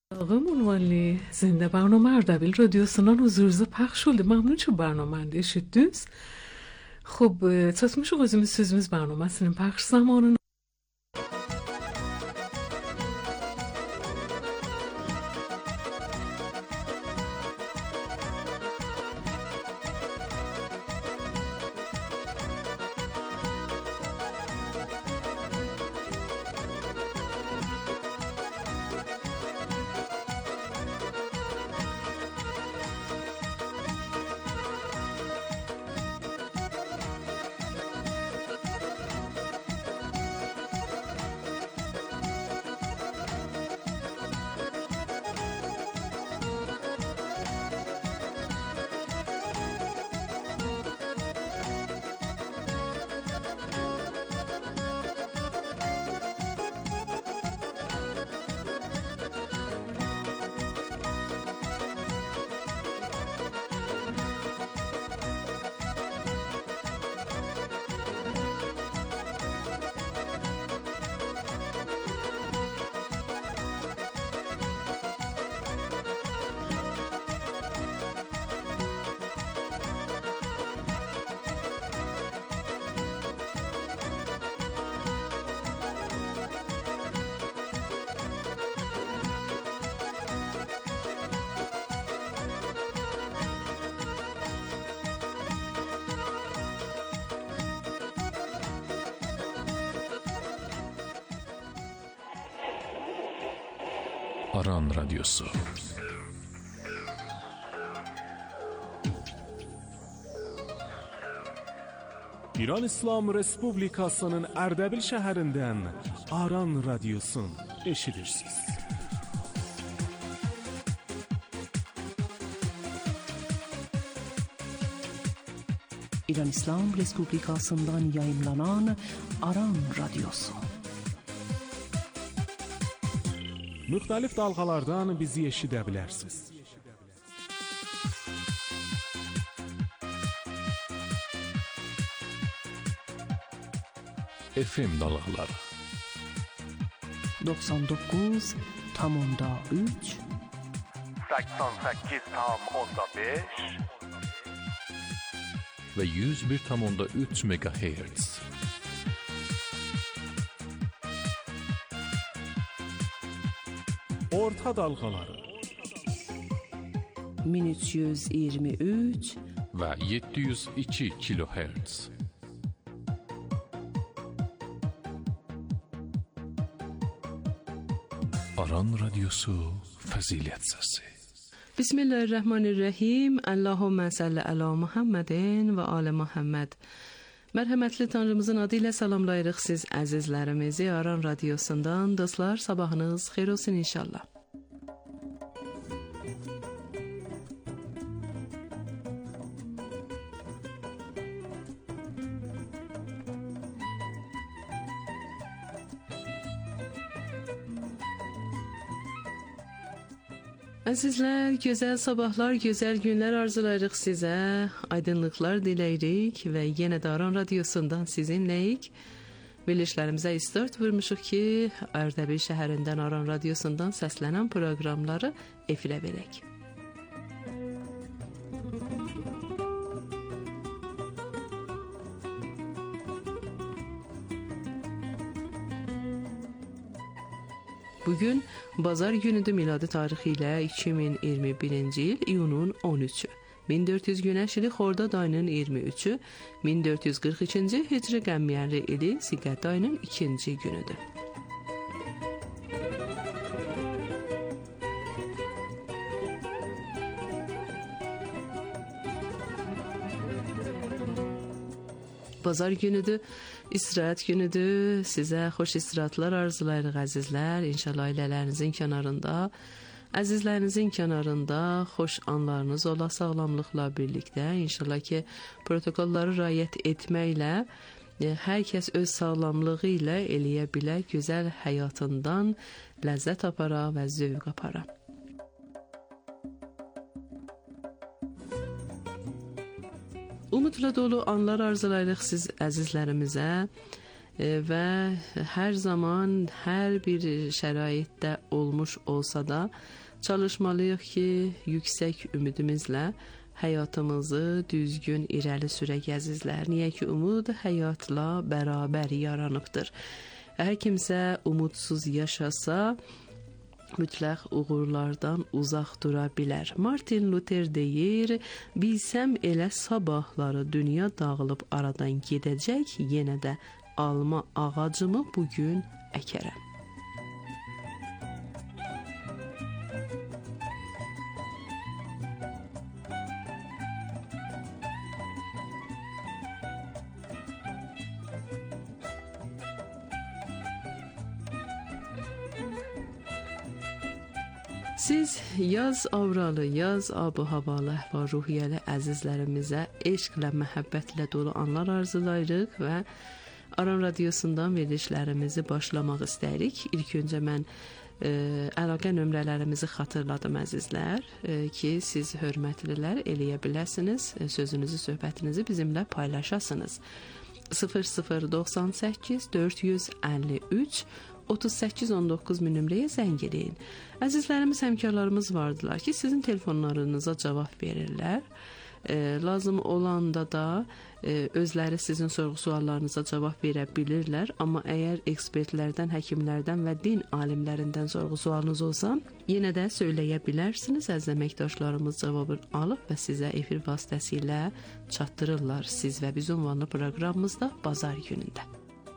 آقامون والی zinde برنامه Ardabil radyosundan huzurunuzda paylaş oldu. Memnun çok برنامه eşittiniz. خب tatmış özümüz sözümüz برنامه‌sinin paylaş zamanını Aran Radyosu. İran İslam Respublikasının Ərdəbil şəhərindən Aran Radyosun eşidirsiniz. İran İslam Respublikasından yayımlanan Aran Radyosu. Müxtəlif dalğalardan bizi eşidə bilərsiniz. FM dalgaları 99,3 88,5 ve 101,3 MHz. Orta dalğaları 1323 ve 702 kHz. Aran Radyosu Fazilet Sesi. Bismillahirrahmanirrahim. Allahümme salli ala Muhammedin ve ala Muhammed. Mərhəmətli Tanrımızın adı ilə salamlayırıq siz əzizlərimizi Aran Radyosundan. Dostlar, sabahınız xeyir olsun inşallah. Əzizlər, gözəl sabahlar, gözəl günlər arzulayırıq sizə, aydınlıqlar diləyirik və yenə də Aran Radyosundan sizinləyik. Verilişlərimizə start vurmuşuq ki, Ərdəbil şəhərindən Aran Radyosundan səslənən proqramları efirə verək. Bugün bazar günüdür, miladi tarixi ilə 2021-ci il iyunun 13-ü. 1400 Günəş ili Xordad ayının 23-ü, 1442-ci Hicri qəmərli ili Ziqət ayının 2-ci günüdür. Bazar günüdür, istirahət günüdür. Sizə xoş istirahətlər arzulayırıq əzizlər. İnşallah ailələrinizin kənarında, əzizlərinizin kənarında xoş anlarınız ola sağlamlıqla birlikdə. İnşallah ki, protokolları riayət etməklə hər kəs öz sağlamlığı ilə eləyə bilər, gözəl həyatından ləzzət apara və zövq apara. Umudla dolu anlar arzulayırıq siz əzizlərimizə. və hər zaman, hər bir şəraitdə olmuş olsa da çalışmalıyıq ki, yüksək ümidimizlə həyatımızı düzgün irəli sürək əzizlər. Niyə ki, umud həyatla bərabər yaranıbdır. Hər kimsə umudsuz yaşasa, mütləq uğurlardan uzaq dura bilər. Martin Luther deyir, bilsəm elə sabahları dünya dağılıb aradan gedəcək, yenə də alma ağacımı bugün əkərəm. Siz yaz avralı, yaz ab-ı havalı, əhval-ruhiyyəli əzizlərimizə eşqlə, məhəbbətlə dolu anlar arzulayırıq və Aran Radiosundan verilişlərimizi başlamaq istəyirik. İlk öncə mən əlaqə nömrələrimizi xatırladım əzizlər ki, siz hörmətlilər eləyə biləsiniz, sözünüzü, söhbətinizi bizimlə paylaşasınız. 0098 453 38-19 nömrəyə zəng edin. Əzizlərimiz, həmkarlarımız vardılar ki, sizin telefonlarınıza cavab verirlər. Lazım olanda da özləri sizin sorğu-suallarınıza cavab verə bilirlər. Amma əgər ekspertlərdən, həkimlərdən və din alimlərindən sorğu-sualınız olsa, yenə də söyləyə bilərsiniz. Əziz əməkdaşlarımız cavabı alıb və sizə efir vasitəsilə çatdırırlar. Siz və biz ünvanlı proqramımızda bazar günündə.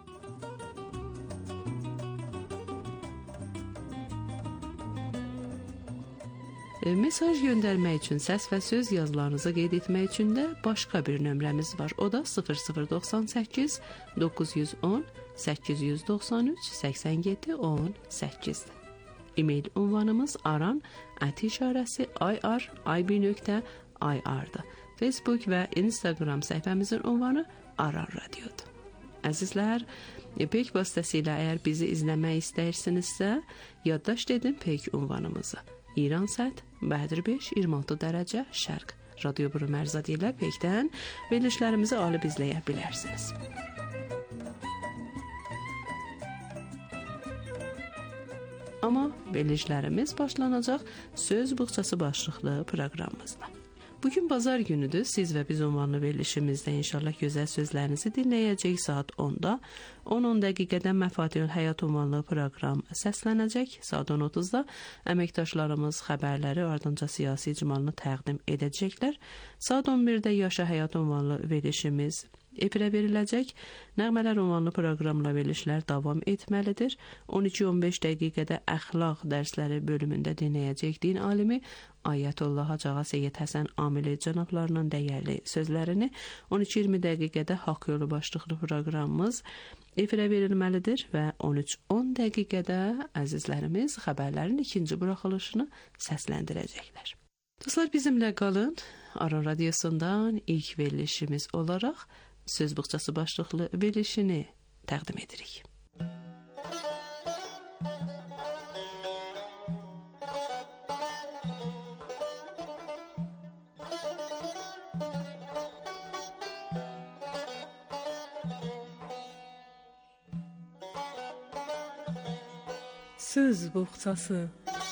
Mesaj göndərmək üçün, səs və söz yazılarınızı qeyd etmək üçün də başqa bir nömrəmiz var. O da 0098 910 893 87 18-dir. E-mail ünvanımız aran@ir.ir.ir-dir. Facebook və Instagram səhifəmizin ünvanı Aran Radiodur. Əzizlər, peyk vasitəsilə əgər bizi izləmək istəyirsinizsə, yaddaş edin peyk ünvanımızı. İran Sət, Bədir 5, 26 dərəcə, Şərq. Radio Buru Mərzadı ilə peykdən verilişlərimizi alıb izləyə bilərsiniz. Amma verilişlərimiz başlanacaq Söz Buxçası başlıqlı proqramımızla. Bugün bazar günüdür. Siz və biz ünvanlı verilişimizdə inşallah gözəl sözlərinizi dinləyəcək. Saat 10-da 10 dəqiqədə Məfatihül Həyat ünvanlı proqram səslənəcək. Saat 10:30-da əməkdaşlarımız xəbərləri, ardınca siyasi icmalını təqdim edəcəklər. Saat 11-də Yaşa Həyat ünvanlı verilişimiz efirə veriləcək. Nəğmələr ünvanlı proqramla verilişlər davam etməlidir. 12-15 dəqiqədə əxlaq dərsləri bölümündə dinləyəcək din alimi Ayətullah Hacı Ağa Seyyid Həsən Amili cənablarının dəyərli sözlərini. 12-20 dəqiqədə Haqq Yolu başlıqlı proqramımız efirə verilməlidir və 13-10 dəqiqədə əzizlərimiz xəbərlərin ikinci buraxılışını səsləndirəcəklər. Dostlar, bizimlə qalın. Aran Radiosundan ilk verilişimiz olaraq Söz Buxçası başlıqlı verilişini təqdim edirik. Söz Buxçası.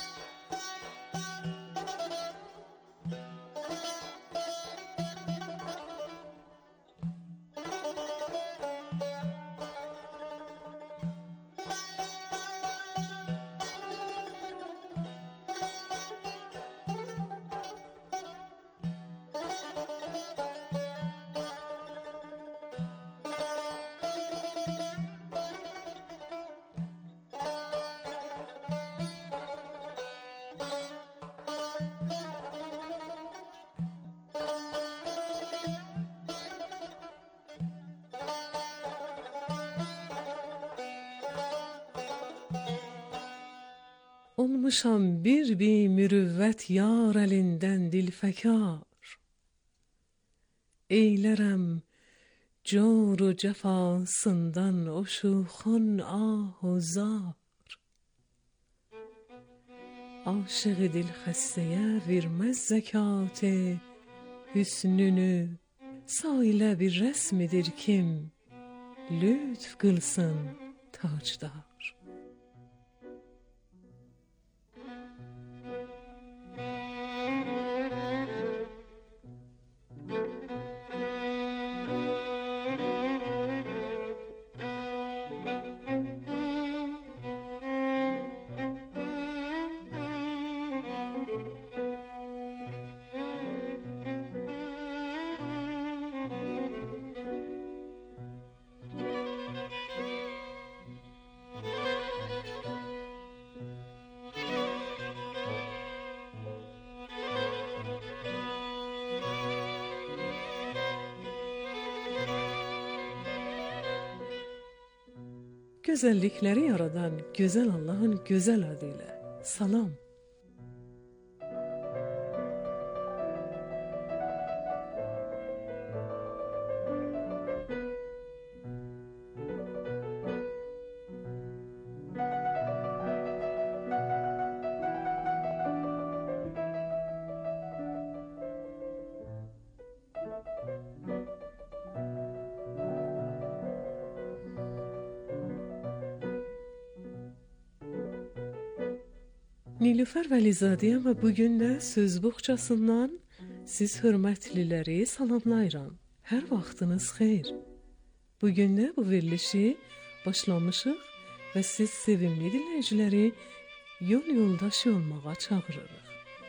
Olmuşam bir mürüvvət yar əlindən dilfəkar. Eylərəm cor u cəfasından o şuxan ah u zar. Aşığı dilxəstəyə verməz zəkatı hüsnünü, sailə bir rəsmidir kim lütf kılsın taçdar. Güzellikleri yaradan güzel Allah'ın güzel adıyla salam. Nilüfer Vəlizadəyəm və bugün də söz boğçasından siz hörmətliləri salamlayıram. Hər vaxtınız xeyir. Bugün də bu verilişi başlamışıq və siz sevimli dinləyiciləri yol yoldaşı olmağa çağırırıq.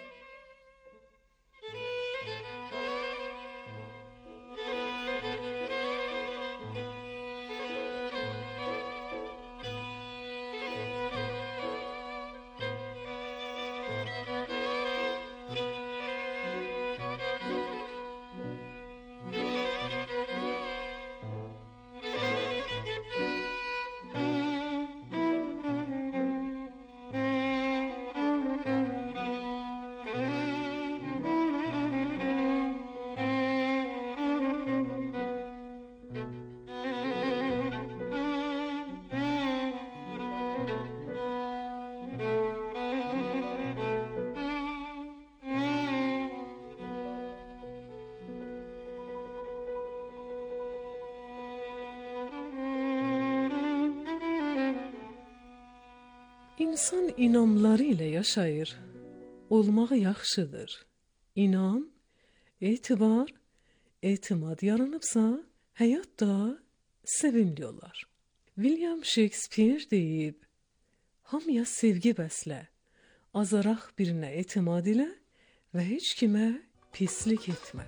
İnsan inamları ilə yaşayır. Olmağı yaxşıdır. İnam, etibar, etimad yaranıbsa, həyat da sevimli olar. William Shakespeare deyib, hamıya sevgi bəslə, azaraq birinə etimad ilə və heç kimə pislik etmə.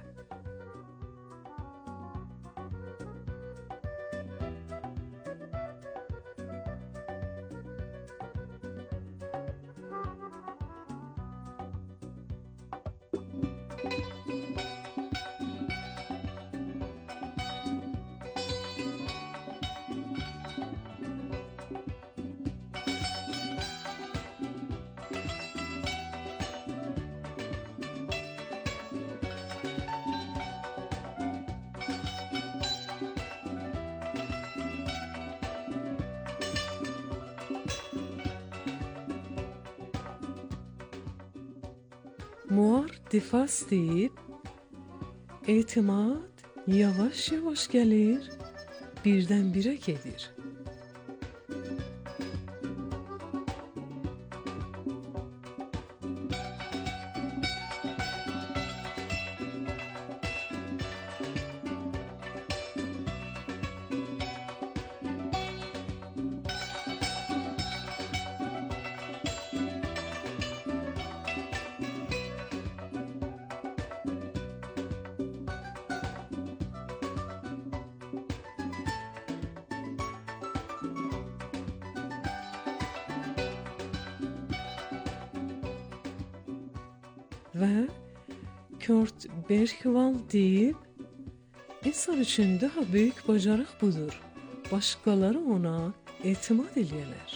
Muar Difas deyib, etimad yavaş-yavaş gəlir, birdən-birə gedir. Və Kurt Bergwald deyib, insan üçün daha böyük bacarıq budur. Başqaları ona etimad eləyərlər.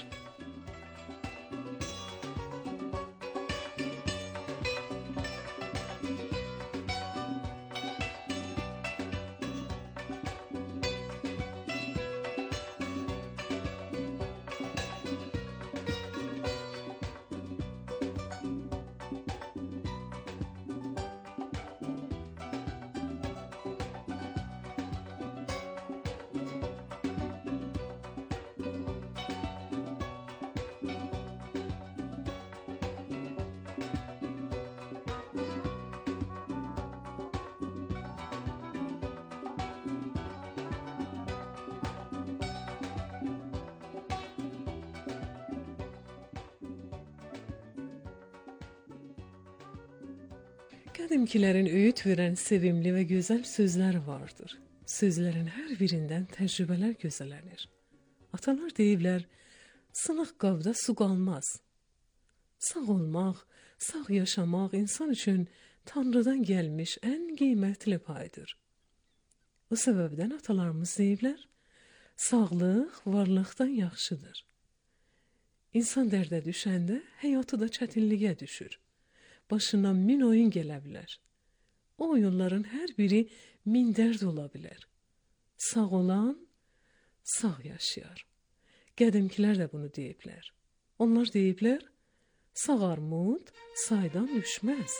Qədimkilərin öyüd verən sevimli və gözəl sözləri vardır. Sözlərin hər birindən təcrübələr gözələnir. Atalar deyiblər, sınıq qabda su qalmaz. Sağ olmaq, sağ yaşamaq insan üçün Tanrıdan gəlmiş ən qiymətli paydır. Bu səbəbdən atalarımız deyiblər, sağlıq varlıqdan yaxşıdır. İnsan dərdə düşəndə həyatı da çətinliyə düşür. Başına min oyun gələ bilər. O oyunların hər biri min dərd ola bilər. Sağ olan, sağ yaşayar. Qədimkilər də bunu deyiblər. Onlar deyiblər, sağ armud saydan düşməz.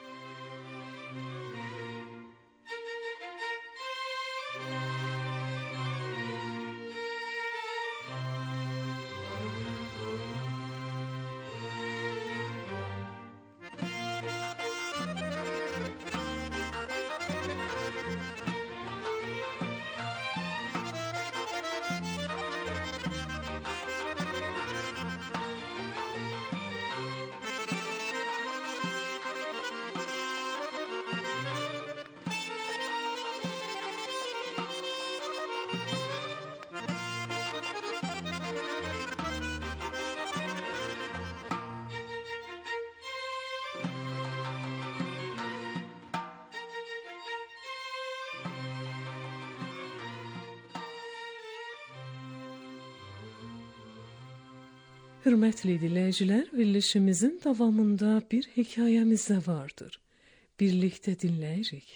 Hörmətli dinləyicilər, verilişimizin davamında bir hekayəmiz də vardır. Birlikdə dinləyirik.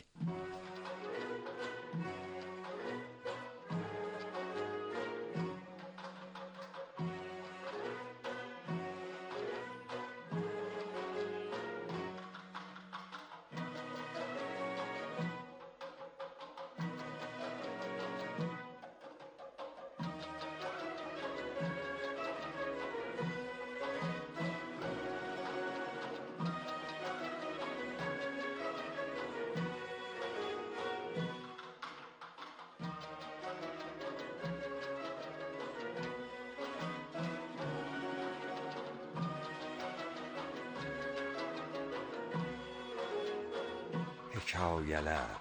Hekayələr.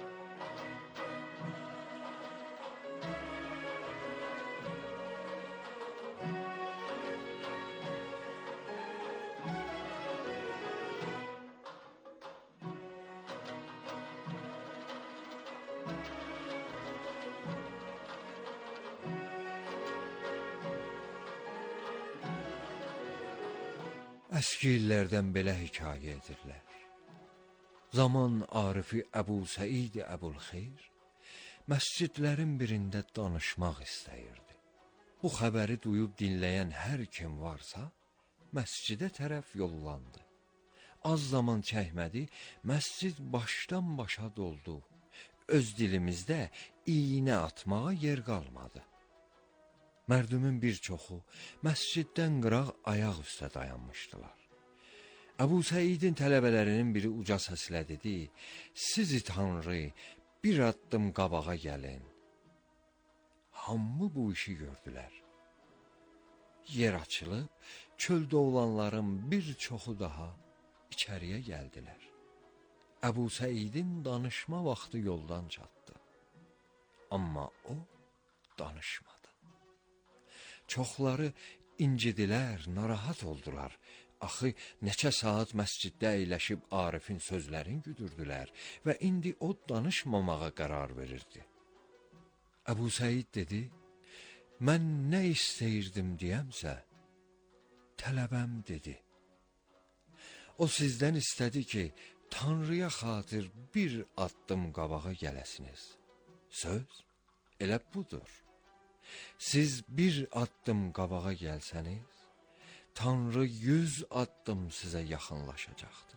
Əski illərdən belə hekayə edirlər. Zaman Arifi Əbu Səid Əbulxeyr məscidlərin birində danışmaq istəyirdi. Bu xəbəri duyub dinləyən hər kim varsa, məscidə tərəf yollandı. Az zaman çəkmədi, məscid başdan başa doldu. Öz dilimizdə iynə atmağa yer qalmadı. Mərdümün bir çoxu məsciddən qıraq ayaq üstə dayanmışdılar. Əbu Səidin tələbələrinin biri uca səslə dedi, sizi Tanrı, bir addım qabağa gəlin. Hamı bu işi gördülər. Yer açılıb, çöldə olanların bir çoxu daha içəriyə gəldilər. Əbu Səidin danışma vaxtı yoldan çatdı. Amma o danışmadı. Çoxları incidilər, narahat oldular. Axı, neçə saat məsciddə əyləşib Arifin sözlərini güdürdülər və indi o danışmamağa qərar verirdi. Əbu Səid dedi, mən nə istəyirdim deyəmsə, tələbəm dedi. O sizdən istədi ki, Tanrıya xatir bir addım qabağa gələsiniz. Söz elə budur. Siz bir addım qabağa gəlsəniz, Tanrı 100 addım sizə yaxınlaşacaqdır.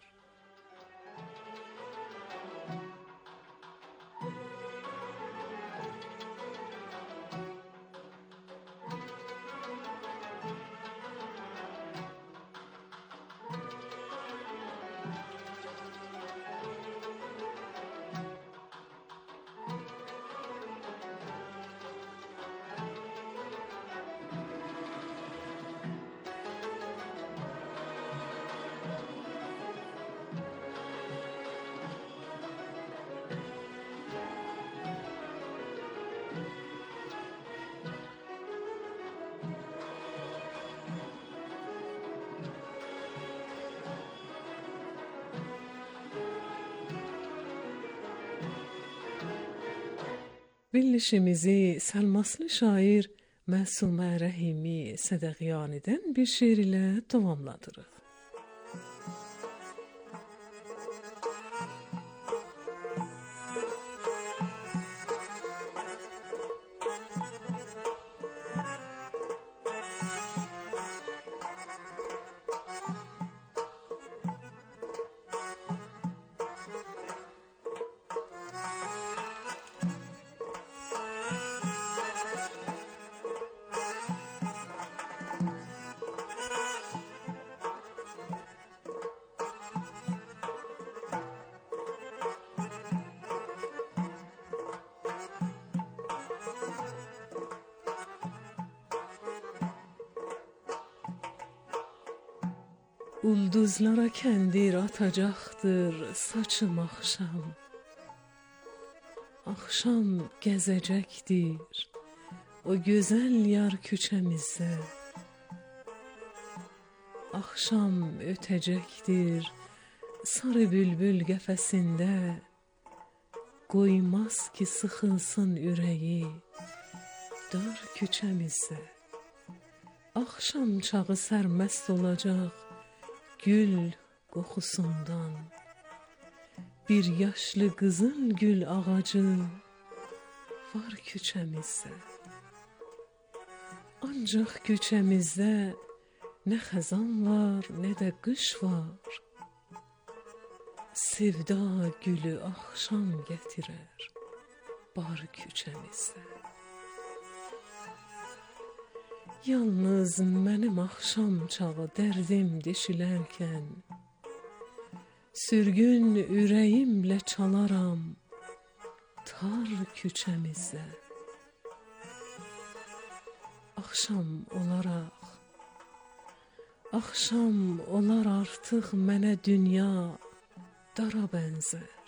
Verilişimizi Səlmaslı şair Məsumə Rəhimi Sədəqiyanidən bir şeir ilə tamamladırıq. Ulduzlara kəndir atacaqdır saçım axşam. Axşam gəzəcəkdir o gözəl yar küçəmizdə. Axşam ötəcəkdir sarı bülbül qəfəsində. Qoymaz ki sıxılsın ürəyi dar küçəmizdə. Axşam çağı sərməst olacaq gül qoxusundan. Bir yaşlı qızıl gül ağacı var küçəmizdə. Ancaq küçəmizdə nə xəzan var, nə də qış var. Sevda gülü axşam gətirər bar küçəmizdə. Yalnız mənim axşam çağı dərdim deşilərkən, sürgün ürəyimlə çalaram tar küçəmizdə. Axşam olar artıq mənə dünya dara bənzər.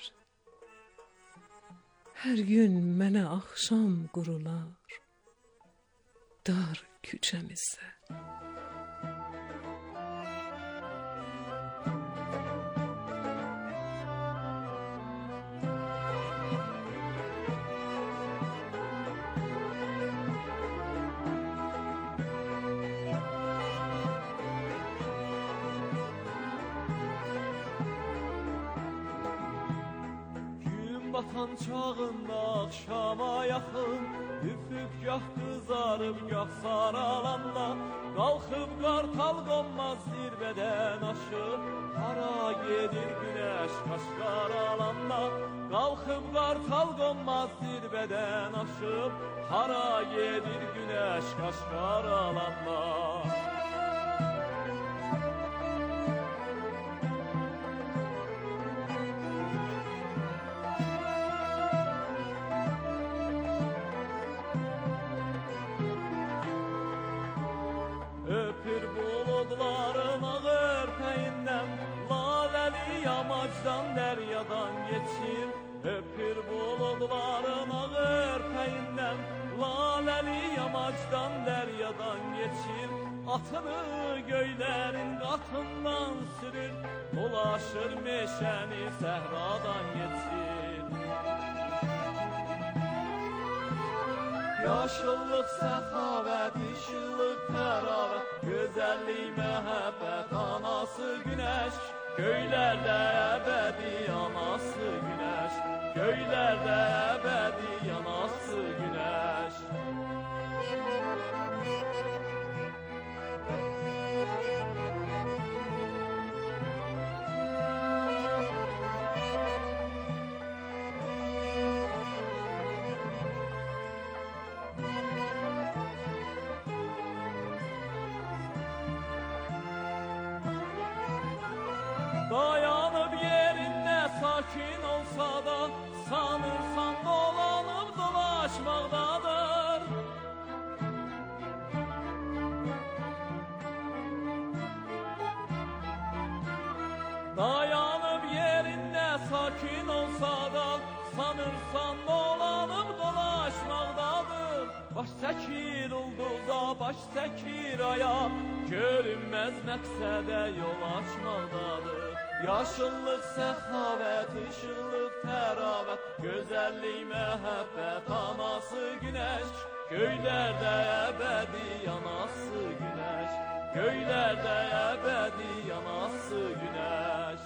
Hər gün mənə axşam qurular dar küçəmizdə. Batan çağında axşama yaxın, üfüq gah qızarıb gah saralanda, qalxıb qartal qonmaz zirvədən aşıb, hara gedir günəş qaşqar alanda. Qalxıb qartal qonmaz zirvədən aşıb, hara gedir günəş qaşqar alanda. Öpür buludların ağır peyindən, lavəli yamacdan dəryadan geçir. Öpür buludların ağır peyindən, lavəli yamacdan dəryadan geçir. Atını göylərin qatından sürür, dolaşır meşəni səhradan geçir. Yaşıllıq, səxavət, işıllıq, təravət, gözəllik, məhəbbət, anası günəş. Göylərdə əbədi anası günəş, göylərdə əbədi anası günəş. Dayanıb yerində sakin olsa da, sanırsan dolanıb dolaşmaqdadır. Dayanıb yerində sakin olsa da, sanırsan dolanıb dolaşmaqdadır. Baş çəkir ulduza, baş çəkir aya, görünməz məqsədə yol açmaqdadır. Yaşıllıq, səxavət, işıllıq, təravət, gözəllik, məhəbbət anası günəş, göylərdə əbədi yanası günəş, göylərdə əbədi yanası günəş.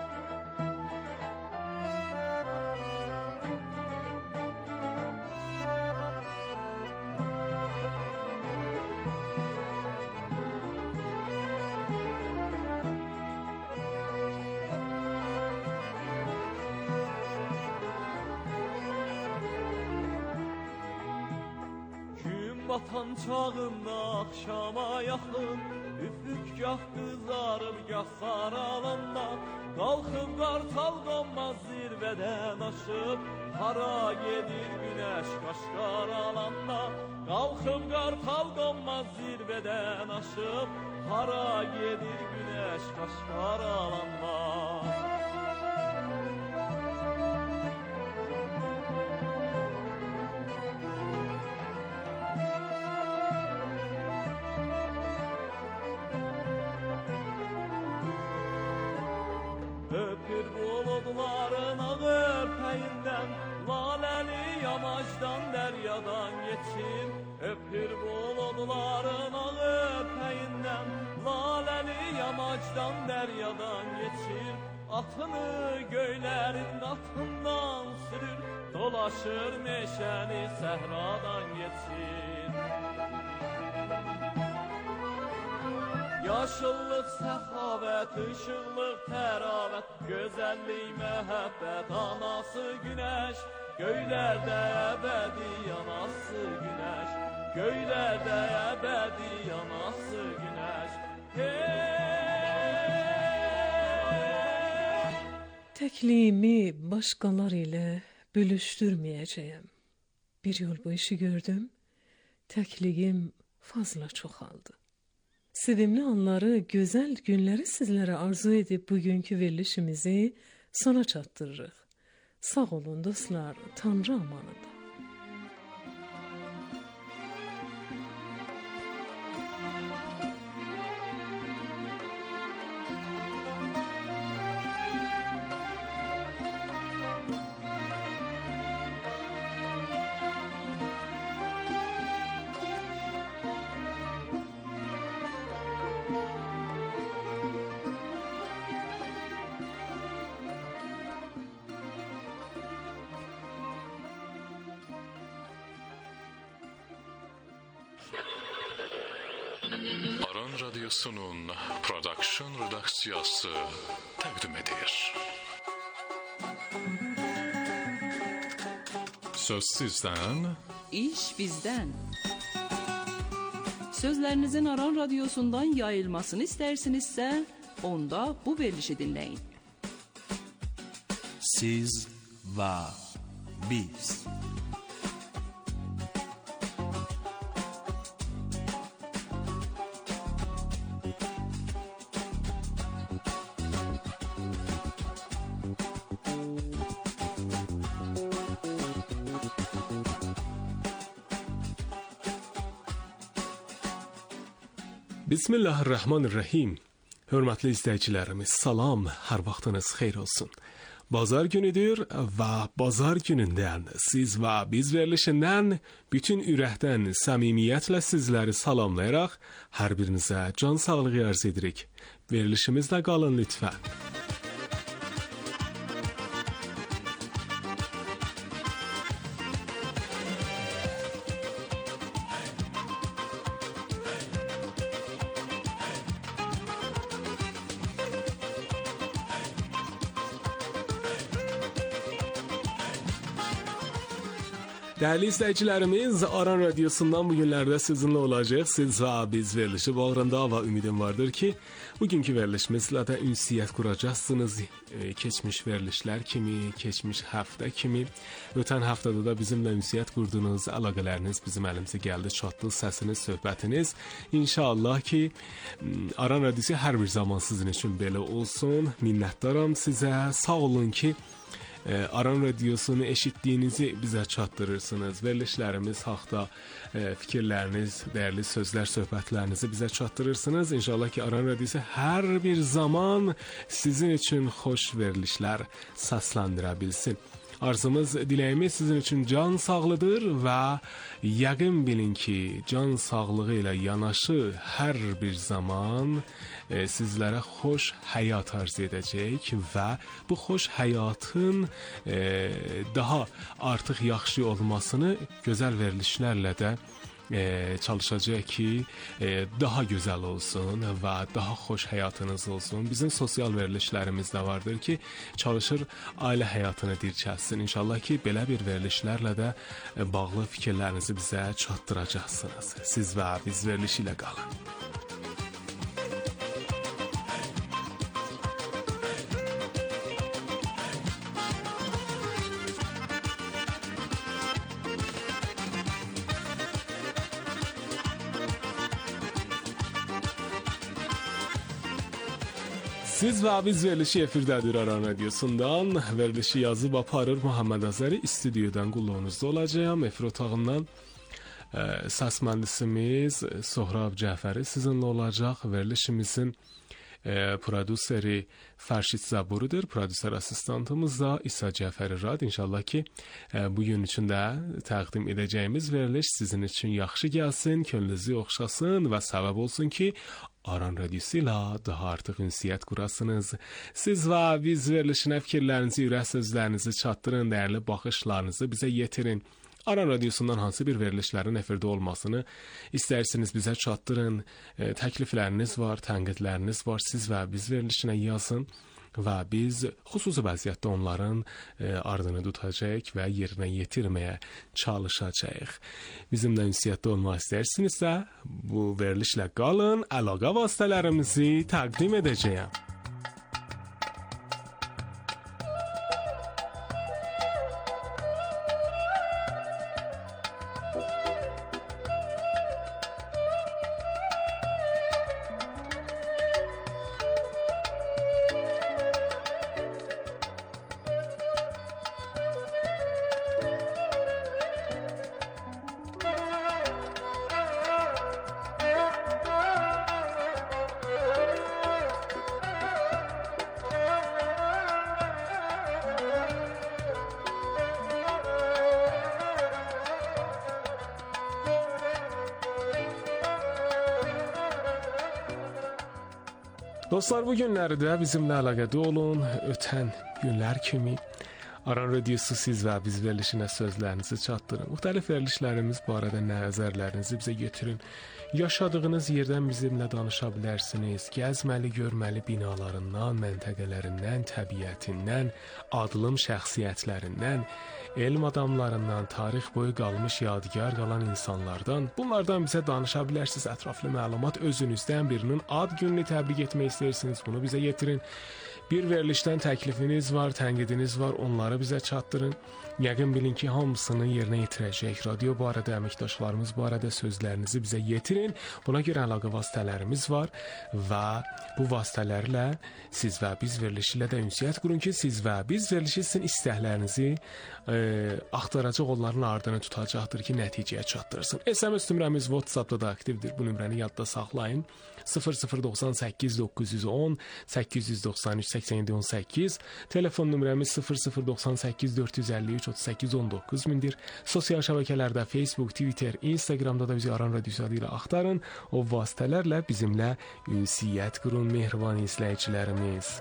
Batan çağında axşama yaxın, üfüqgah qızarıb, gah saralanda, qalxıb qartal qonmaz zirvədən aşıb, hara gedir günəş qaşqar alanda, qalxıb qartal qonmaz zirvədən aşıb, hara gedir günəş qaşqar alanda. Öpür buludların ağır peyinden, laleli yamacdan deryadan geçir. Öpür buludların ağır peyinden, laleli yamacdan deryadan geçir. Atını göylerin altından sürür, dolaşır meşeli sehradan geçir. Yaşıllıq, səxavət, ışıqlıq, təravət, gözəllik, məhəbbət anası günəş, göylərdə əbədi yanası günəş, göylərdə əbədi yanası günəş. Hey! Təkliyimi başqalar ilə bölüşdürməyəcəyəm. Bir yol bu işi gördüm, təkliyim fazla çoxaldı. Sevimli anları, gözəl günləri sizlərə arzu edib bugünkü verilişimizi sona çatdırırıq. Sağ olun dostlar, Tanrı amanında. Aran Radyosu'nun Production Redaksiyası təqdim edir. Söz sizdən, İş bizdən. Sözlərinizin Aran Radyosu'ndan yayılmasını istərsinizsə, onda bu verilişi dinləyin. Siz və biz. Bismillahirrahmanirrahim. Hörmətli izləyicilərimiz, salam, hər vaxtınız xeyir olsun. Bazar günüdür və bazar günündən siz və biz verilişindən bütün ürəkdən səmimiyyətlə sizləri salamlayaraq hər birinizə can sağlığı arz edirik. Verilişimizdə qalın lütfən. Değerli izleyicilerimiz, Aran Radyosu'ndan bugünlerde sizinle olacak. Siz ve biz verilişi bağrında ve ümidim vardır ki bugünkü verilişimizle de ünsiyet kuracaksınız. Keçmiş verilişler kimi, keçmiş hafta kimi. Öten haftada da bizimle ünsiyet kurduğunuz əlaqələriniz bizim elimize geldi. Çatlı səsiniz, söhbətiniz. İnşallah ki Aran Radyosu her bir zaman sizin için belə olsun. Minnətdaram sizə. Sağ olun ki Aran Radiosunu eşitdiyinizi bizə çatdırırsınız. Verilişlərimiz haqda fikirləriniz, dəyərli sözlər, söhbətlərinizi bizə çatdırırsınız. İnşallah ki, Aran Radiosu hər bir zaman sizin üçün xoş verilişlər səsləndirə bilsin. Arzumuz, diləyimiz sizin üçün can sağlıdır və yəqin bilin ki, can sağlığı ilə yanaşı hər bir zaman sizlərə xoş həyat arz edəcək və bu xoş həyatın daha artıq yaxşı olmasını gözəl verilişlərlə də çalışacaq ki, daha gözəl olsun və daha xoş həyatınız olsun. Bizim sosial verilişlərimiz də vardır ki, çalışır ailə həyatını dirçəlsin. İnşallah ki, belə bir verilişlərlə də bağlı fikirlərinizi bizə çatdıracaqsınız. Siz və biz verilişi ilə qalın. Siz və biz verilişi efirdədir Aran Radiosundan. Verilişi yazıb aparır Muhammed Azəri. İstüdyodan qulluğunuzda olacağım. Efir otağından səs mühəndisimiz Sohrab Cəfəri sizinlə olacaq. Verilişimizin prodüseri Fərşid Zaburudur. Prodüser asistantımız da İsa Cəfəri Rad. İnşallah ki, bugün üçün də təqdim edəcəyimiz veriliş sizin üçün yaxşı gəlsin, könlünüzü oxşasın və səbəb olsun ki, Aran Radiosu ilə daha artıq ünsiyyət qurasınız. Siz və biz verilişinə fikirlərinizi, ürək sözlərinizi çatdırın, dəyərli baxışlarınızı bizə yetirin. Aran Radiosundan hansı bir verilişlərin efirdə olmasını istərsiniz bizə çatdırın. Təklifləriniz var, tənqidləriniz var. Siz və biz verilişinə yazın və biz xüsusi vəziyyətdə onların ardını tutacaq və yerinə yetirməyə çalışacaq. Bizimlə ünsiyyətdə olmaq istərsinizsə, bu verilişlə qalın, əlaqə vasitələrimizi təqdim edəcəyəm. Dostlar, bu günlərdə bizimlə əlaqədə olun. Ötən günlər kimi Aran Radiosu siz və biz verilişinə sözlərinizi çatdırın. Müxtəlif verilişlərimiz barədə nəzərlərinizi bizə götürün. Yaşadığınız yerdən bizimlə danışa bilərsiniz. Gəzməli, görməli binalarından, məntəqələrindən, təbiətindən, adlım şəxsiyyətlərindən, elm adamlarından, tarix boyu qalmış yadigar qalan insanlardan, bunlardan bizə danışa bilərsiniz. Ətraflı məlumat özünüzdən birinin ad gününü təbrik etmək istəyirsiniz, bunu bizə yetirin. Bir verilişdən təklifiniz var, tənqidiniz var, onları bizə çatdırın. Yəqin bilin ki, hamısını yerinə yetirəcək. Radio barədə, əməkdaşlarımız barədə sözlərinizi bizə yetirin. Buna görə əlaqə vasitələrimiz var və bu vasitələrlə siz və biz verilişi ilə də ünsiyyət qurun ki, siz və biz verilişi sizin istəklərinizi axtaracaq, onların ardını tutacaqdır ki, nəticəyə çatdırsın. SMS nömrəmiz WhatsApp-da da aktivdir. Bu nömrəni yadda saxlayın. 0098 910 893 87 18. Telefon nömrəmiz 0098 453 38 19 mindir. Sosial şəbəkələrdə Facebook, Twitter, Instagramda da bizi Aran Radiosu adı ilə axtarın. O vasitələrlə bizimlə ünsiyyət qurun, mehriban izləyicilərimiz.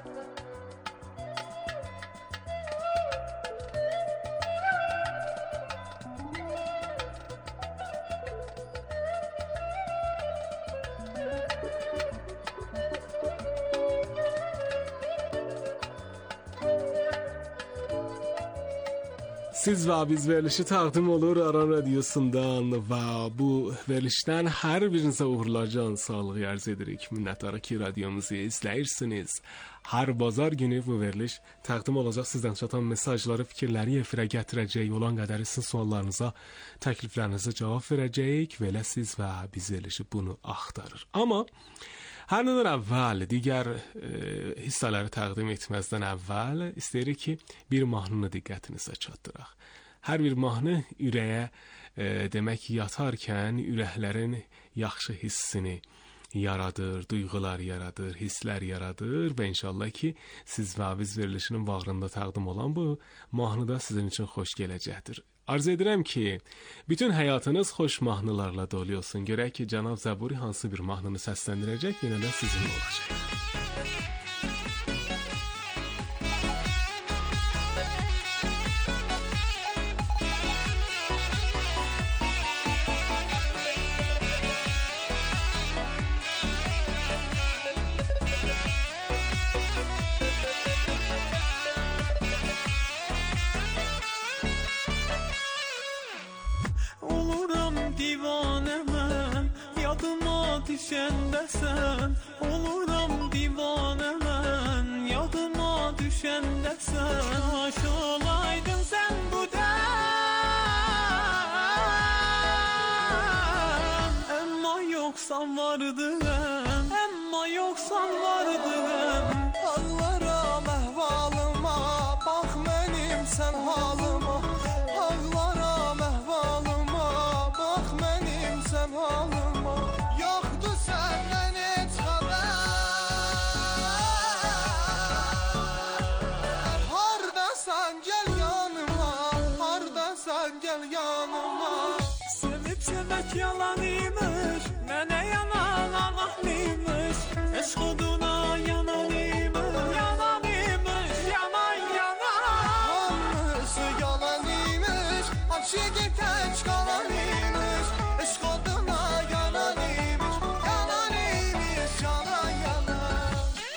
Siz və biz verilişi təqdim olur Aran Radiosundan və bu verilişdən hər birinizə uğurlar, can sağlığı arz edirik. Minnətdarıq ki, radiomuzu izləyirsiniz. Hər bazar günü bu veriliş təqdim olacaq. Sizdən çatan mesajları, fikirləri efirə gətirəcək. Olan qədəri sizin suallarınıza, təkliflərinizə cavab verəcəyik. Belə siz və biz verilişi bunu axtarır. Amma Həndən əvvəl digər hissələri təqdim etməzdən əvvəl istəyirik ki, bir mahnını diqqətinizə çatdıraq. Hər bir mahnı ürəyə demək yatarkən ürəklərin yaxşı hissini yaradır, duyğular yaradır, hisslər yaradır və inşallah ki, siz və biz verilişinin bağrında təqdim olan bu mahnı da sizin üçün xoş gələcəkdir. Arzu edirəm ki, bütün həyatınız xoş mahnılarla dolu olsun. Görək ki, cənab Zəburi hansı bir mahnını səsləndirəcək, yenə də sizin olacaq. Düşəndəsən, oluram divanə mən, yadıma düşəndəsən, kaş olaydın sən bu dəm. Əmma yoxsan vardın, əmma yoxsan vardın. Ağlaram əhvalıma, bax mənim sən halıma. Ağlaram əhvalıma, bax mənim sən halıma. Yalan imiş, mənə yanan ağahlıymış, eşq oduna yanan imiş, yanan imiş, yanan yanan. Hamısı yalan imiş, aşıqı tək qalan imiş, eşq oduna yanan imiş, yanan imiş, yanan yanan.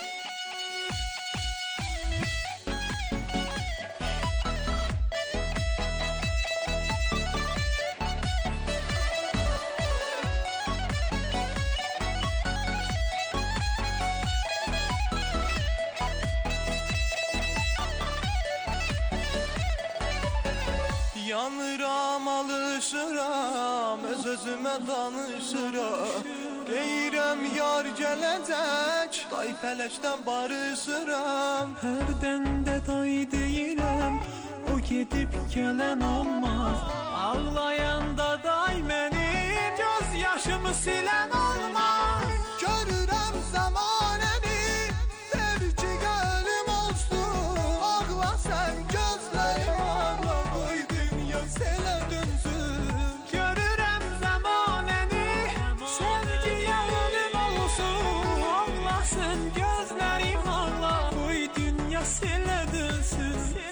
Yanıram, alışıram, öz-özümə danışıram. Deyirəm yar gələcək, day fələkdən barışıram. Hərdən də day deyirəm, o gedib gələn olmaz. Ağlayanda day məni, göz yaşımı silən olmaz. Görürəm zamanəni, ver ki gönlüm olsun. Ağla sən gözlərim ağla, qoy dünya selə dönsün. Görürəm zamanəni, sevgiyə ölüm olsun. Ağla sən gözlərim ağla, qoy dünya selə dönsün.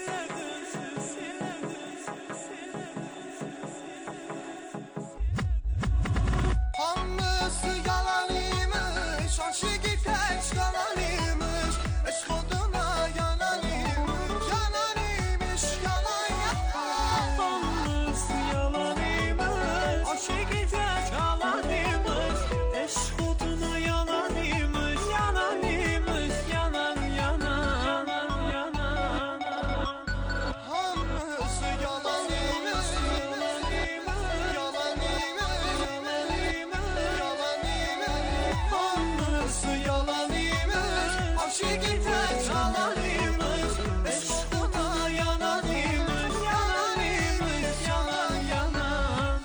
Hamısı yalan imiş, aşıqı tək qalan imiş, eşq oduna yanan imiş, yanan imiş, yanan yanan. Hamısı yalan imiş, aşıqı tək qalan imiş, eşq oduna yanan imiş, yanan imiş, yanan yanan, yanan. Hamısı yalan imiş, yalan imiş, yalan imiş, yalan imiş. Hamısı yalan imiş, aşıqı tək qalan imiş, eşq oduna yanan imiş, yanan imiş, yanan yanan.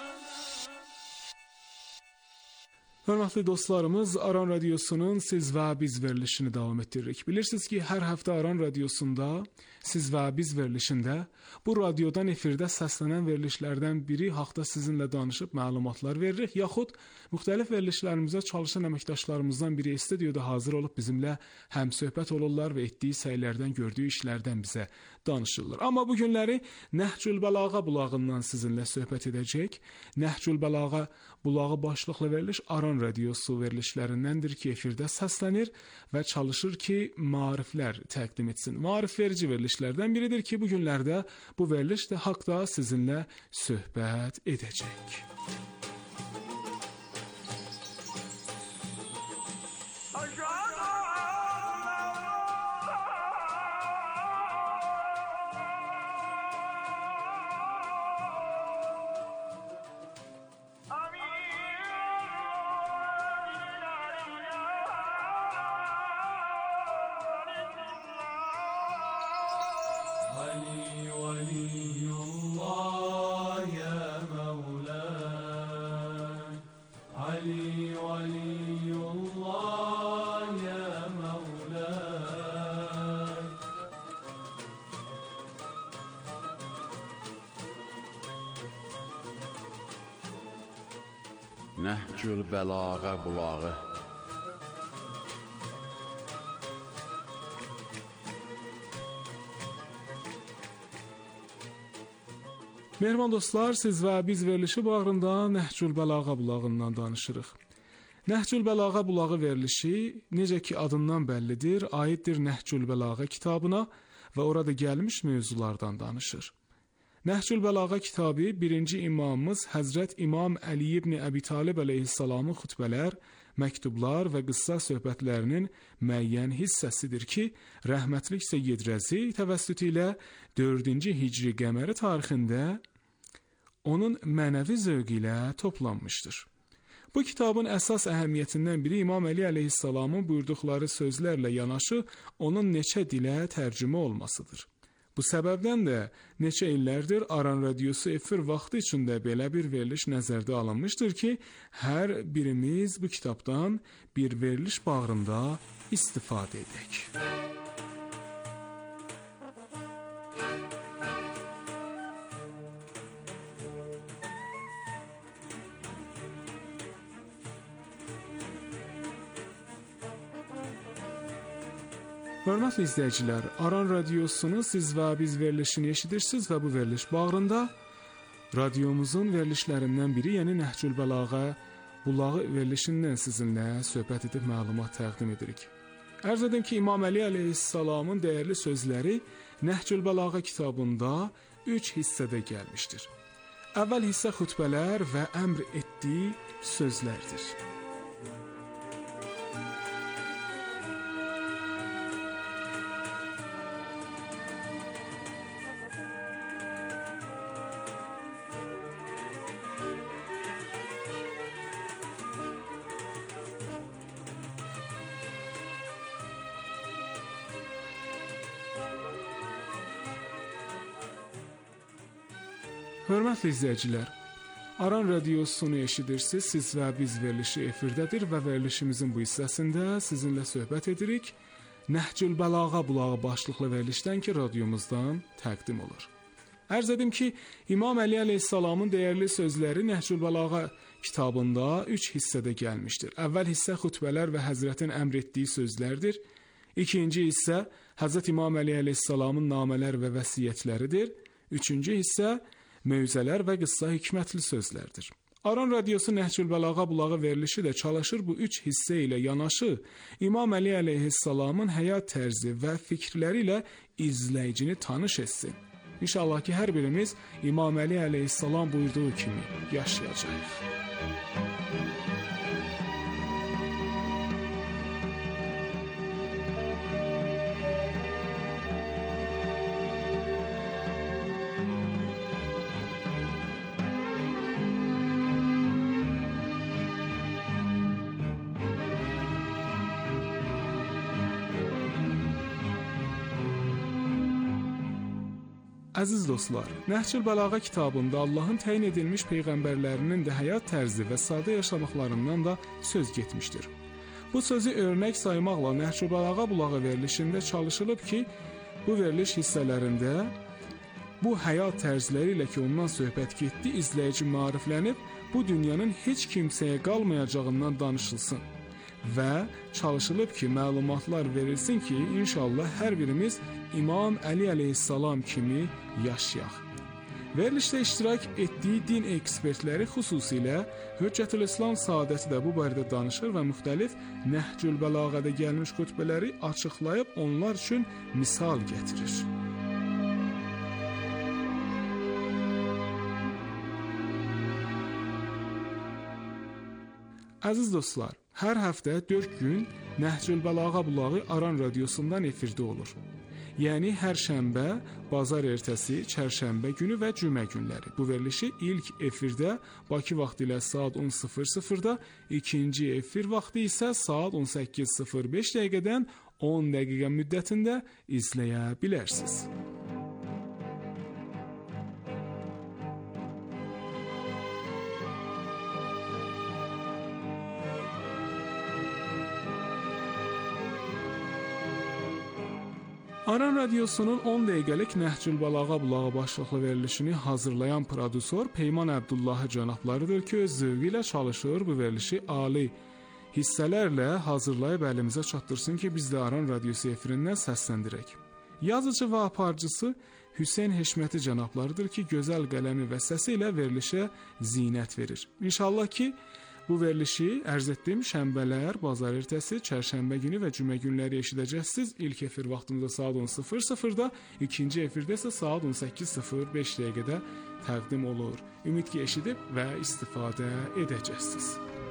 Hörmətli dostlarımız, Aran Radiosunun Siz və Biz verilişini davam etdiririk. Bilirsiniz ki, hər həftə Aran Radiosunda Siz və Biz verilişində bu radiodan efirdə səslənən verilişlərdən biri haqda sizinlə danışıb məlumatlar veririk, yaxud müxtəlif verilişlərimizə çalışan əməkdaşlarımızdan biri studiyada hazır olub bizimlə həm söhbət olurlar və etdiyi səylərdən, gördüyü işlərdən bizə danışırlar. Amma bu günləri Nəhcül Bəlağa bulağından sizinlə söhbət edəcək. Nəhcül Bəlağa bulağı başlıqlı veriliş Aran Radiosu verilişlərindəndir ki, efirdə səslənir və çalışır ki, maariflər təqdim etsin. Maarif verici verilişlərdən biridir ki, bu günlərdə bu veriliş də haqda sizinlə söhbət edəcək. Nəhcül Bəlağa bulağı. Mehriban dostlar, siz və biz verilişi bağrında Nəhcül Bəlağa bulağından danışırıq. Nəhcül Bəlağa bulağı verilişi, necə ki adından bəllidir, aiddir Nəhcül Bəlağa kitabına və orada gəlmiş mövzulardan danışır. Nəhcül Bəlağa kitabı 1-ci imamımız Həzrət İmam Əli ibn Əbi Talib əleyhissalamın xutbələr, məktublar və qıssa söhbətlərinin müəyyən hissəsidir ki, rəhmətlik Seyyid Rəzi təvəssütü ilə 4-cü Hicri qəməri tarixində onun mənəvi zövqü ilə toplanmışdır. Bu kitabın əsas əhəmiyyətindən biri İmam Əli əleyhissalamın buyurduqları sözlərlə yanaşı onun neçə dilə tərcümə olmasıdır. Bu səbəbdən də neçə illərdir Aran radiosu efir vaxtı içində belə bir veriliş nəzərdə alınmışdır ki, hər birimiz bu kitabdan bir veriliş bağrında istifadə edək. Hörmətli izləyicilər, Aran radiosunu siz və biz verilişini eşidirsiniz və bu veriliş bağrında radiomuzun verilişlərindən biri, yəni Nəhcül Bəlağa bulağı verilişindən sizinlə söhbət edib məlumat təqdim edirik. Ərz edim ki, İmam Əli əleyhissalamın dəyərli sözləri Nəhcül Bəlağa kitabında 3 hissədə gəlmişdir. Əvvəl hissə xutbələr və əmr etdiyi sözlərdir. Hörmətli izləyicilər, Aran radiosunu eşidirsiniz, siz və biz verilişi efirdədir və verilişimizin bu hissəsində sizinlə söhbət edirik. Nəhcül Bəlağa bulağı başlıqlı verilişdən ki, radiomuzdan təqdim olur. Ərz edim ki, İmam Əli əleyhissalamın dəyərli sözləri Nəhcül Bəlağa kitabında 3 hissədə gəlmişdir. Əvvəl hissə xutbələr və Həzrətin əmr etdiyi sözlərdir. İkinci hissə Həzrət İmam Əli əleyhissalamın namələr və vəsiyyətləridir. Üçüncü hissə mövzələr və qıssa hikmətli sözlərdir. Aran radiosu Nəhcül Bəlağa bulağı verilişi də çalışır bu 3 hissə ilə yanaşı İmam Əli əleyhissalamın həyat tərzi və fikirləri ilə izləyicini tanış etsin. İnşallah ki, hər birimiz İmam Əli əleyhissalam buyurduğu kimi yaşayacağıq. Əziz dostlar, Nəhcül Bəlağa kitabında Allahın təyin edilmiş peyğəmbərlərinin də həyat tərzi və sadə yaşamaqlarından da söz getmişdir. Bu sözü örnək saymaqla Nəhcül Bəlağa bulağı verilişində çalışılıb ki, bu veriliş hissələrində bu həyat tərzləri ilə ki, ondan söhbət getdi, izləyici maariflənib, bu dünyanın heç kimsəyə qalmayacağından danışılsın və çalışılıb ki, məlumatlar verilsin ki, inşallah hər birimiz İmam Əli əleyhissalam kimi yaşayaq. Verilişdə iştirak etdiyi din ekspertləri xüsusilə Hüccətül-İslam Saadəti də bu barədə danışır və müxtəlif Nəhcül Bəlağədə gəlmiş xutbələri açıqlayıb onlar üçün misal gətirir. Əziz dostlar, hər həftə 4 gün Nəhcül Bəlağa bulağı Aran radiosundan efirdə olur. Yəni hər şənbə, bazar ertəsi, çərşənbə günü və cümə günləri. Bu verilişi ilk efirdə Bakı vaxtı ilə saat 10:00-da, ikinci efir vaxtı isə saat 18:05 dəqiqədən 10 dəqiqə müddətində izləyə bilərsiniz. Aran Radiosunun 10 dəqiqəlik Nəhcül Bəlağa bulağı başlıqlı verilişini hazırlayan prodüsor Peyman Əbdullahı cənablarıdır ki, öz zövqü ilə çalışır bu verilişi ali hissələrlə hazırlayıb əlimizə çatdırsın ki, biz də Aran Radiosu efirindən səsləndirək. Yazıcı və aparıcısı Hüseyn Heşməti cənablarıdır ki, gözəl qələmi və səsi ilə verilişə zinət verir. İnşallah ki, bu verilişi ərz etdiyim şənbələr, bazar ertəsi, çərşənbə günü və cümə günləri eşidəcəksiniz. İlk efir vaxtımızda saat 10:00-da, ikinci efirdə isə saat 18:05 dəqiqədə təqdim olur. Ümid ki, eşidib və istifadə edəcəksiniz.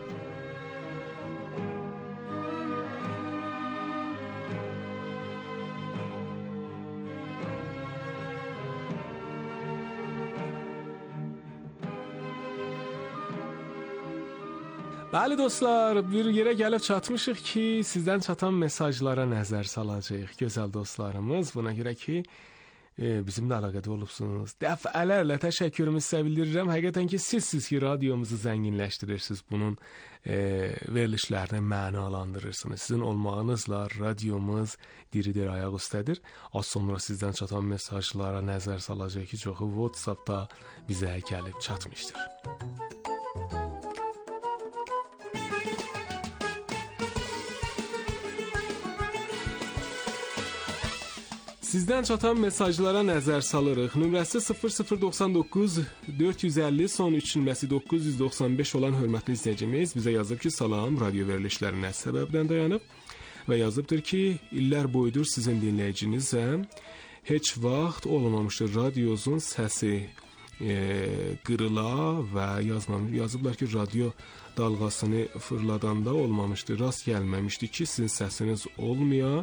Bəli dostlar, bir yerə gəlib çatmışıq ki, sizdən çatan mesajlara nəzər salacağıq. Gözəl dostlarımız, buna görə ki, bizimlə əlaqədə olubsunuz. Dəfələrlə təşəkkürümü sizə bildirirəm. Həqiqətən ki, siz ki, radiomuzu zənginləşdirirsiniz, bunun verilişlərini mənalandırırsınız. Sizin olmağınızla radiomuz diri-diri ayaq üstədir. Az sonra sizdən çatan mesajlara nəzər salacaq ki, çoxu WhatsApp-da bizə gəlib çatmışdır. Sizdən çatan mesajlara nəzər salırıq. Nömrəsi 0099 450 son 3 nömrəsi 995 olan hörmətli izləyicimiz bizə yazıb ki, salam, radio verilişləri nə səbəbdən dayanıb və yazıbdır ki, illər boyudur sizin dinləyicinizəm. Heç vaxt olmamışdır radiozun səsi qırıla və yazıblar ki, radio dalğasını fırladanda olmamışdır. Rast gəlməmişdi ki, sizin səsiniz olmaya.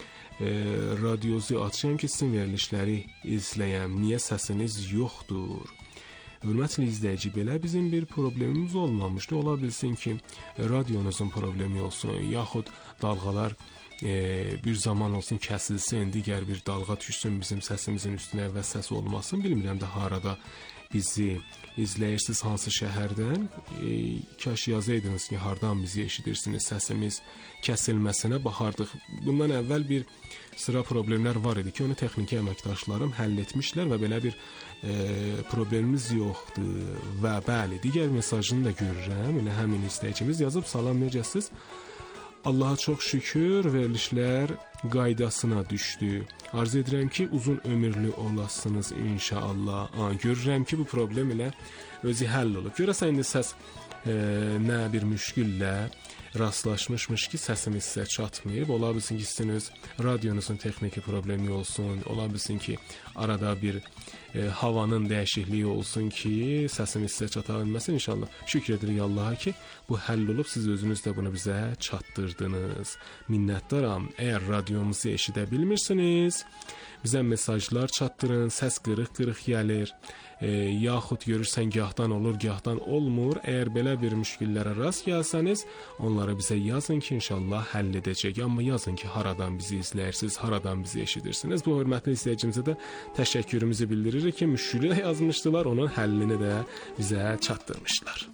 Radiozu açayım ki, sizin verilişləri izləyəm. Niyə səsiniz yoxdur? Hörmətli izləyici, belə bizim bir problemimiz olmamışdı. Ola bilsin ki, radionuzun problemi olsun, yaxud dalğalar bir zaman olsun kəsilsin, digər bir dalğa düşsün bizim səsimizin üstünə və səs olmasın. Bilmirəm də harada bizi izləyirsiniz, hansı şəhərdən. Kaş yazaydınız ki, hardan bizi eşidirsiniz, səsimiz kəsilməsinə baxardıq. Bundan əvvəl bir sıra problemlər var idi ki, onu texniki əməkdaşlarım həll etmişlər və belə bir problemimiz yoxdur. Və bəli, digər mesajını da görürəm. Elə həmin izləyicimiz yazıb, salam, necəsiz? Allaha çox şükür, verilişlər qaydasına düşdü. Arzu edirəm ki, uzun ömürlü olasınız inşallah. Görürəm ki, bu problem ilə özü həll olub. Görəsən, indi səs nə bir müşküllə rastlaşmışmış ki, səsimiz sizə çatmayıb. Ola bilsin ki, sizin öz radionuzun texniki problemi olsun. Ola bilsin ki, arada bir havanın dəyişikliyi olsun ki, səsimiz sizə çata bilməsin. İnşallah şükür edirik Allaha ki, bu həll olub. Siz özünüz də bunu bizə çatdırdınız. Minnətdaram. Əgər radiomuzu eşidə bilmirsiniz, bizə mesajlar çatdırın. Səs qırıq-qırıq gəlir. Yaxud görürsən gahdan olur, gahdan olmur. Əgər belə bir müşkillərə rast gəlsəniz, onları bizə yazın ki, inşallah həll edəcək. Amma yazın ki, haradan bizi izləyirsiniz, haradan bizi eşidirsiniz. Bu hörmətli izləyicimizə də təşəkkürümüzü bildiririk ki, müşkülü də yazmışdılar, onun həllini də bizə çatdırmışlar.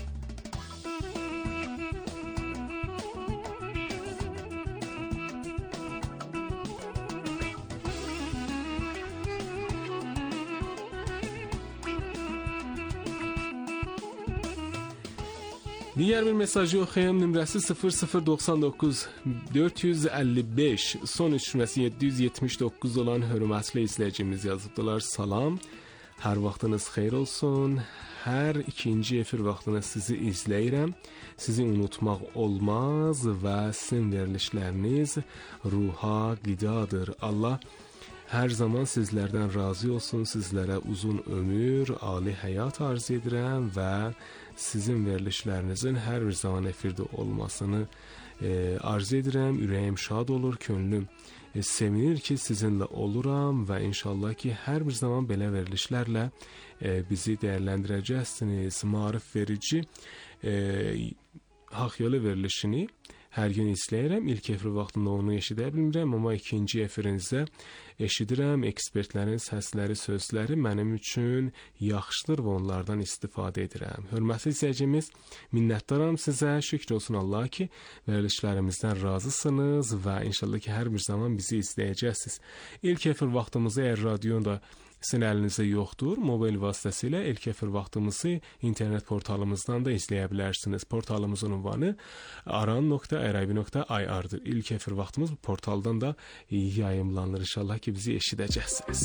Digər bir mesajı oxuyayım. Nömrəsi 0099 455 son 3 nömrəsi 779 olan hörmətli izləyicimiz yazıbdılar. Salam, hər vaxtınız xeyir olsun. Hər ikinci efir vaxtında sizi izləyirəm. Sizi unutmaq olmaz və sizin verilişləriniz ruha qidadır. Allah hər zaman sizlərdən razı olsun. Sizlərə uzun ömür, ali həyat arzu edirəm və sizin verilişlərinizin hər bir zaman efirdə olmasını arzu edirəm. Ürəyim şad olur, könlüm sevinir ki, sizinlə oluram və inşallah ki, hər bir zaman belə verilişlərlə bizi dəyərləndirəcəksiniz. Maarif verici haqq yolu verilişini hər gün izləyirəm. İlk efir vaxtında onu eşidə bilmirəm, amma ikinci efirinizdə eşidirəm. Ekspertlərin səsləri, sözləri mənim üçün yaxşıdır və onlardan istifadə edirəm. Hörmətli izləyicimiz, minnətdaram sizə. Şükür olsun Allah ki, verilişlərimizdən razısınız və inşallah ki, hər bir zaman bizi izləyəcəksiniz. İlk efir vaxtımızı əgər radionda sizin əlinizdə yoxdur, mobil vasitəsilə ilk efir vaxtımızı internet portalımızdan da izləyə bilərsiniz. Portalımızın ünvanı aran.rib.ir-dır. İlk efir vaxtımız bu portaldan da yayımlanır. İnşallah ki, bizi eşidəcəksiniz.